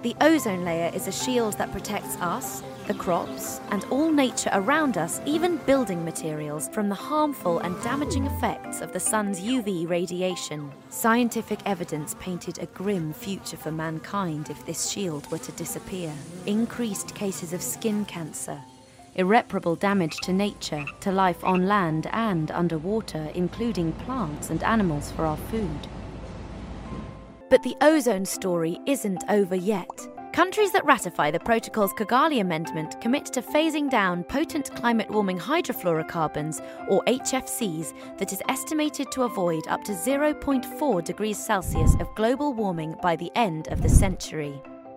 The ozone layer is a shield that protects us, the crops, and all nature around us, even building materials, from the harmful and damaging effects of the sun's UV radiation. Scientific evidence painted a grim future for mankind if this shield were to disappear. Increased cases of skin cancer, irreparable damage to nature, to life on land and underwater, including plants and animals for our food. But the ozone story isn't over yet. Countries that ratify the protocol's Kigali Amendment commit to phasing down potent climate-warming hydrofluorocarbons, or HFCs, that is estimated to avoid up to 0.4 degrees Celsius of global warming by the end of the century.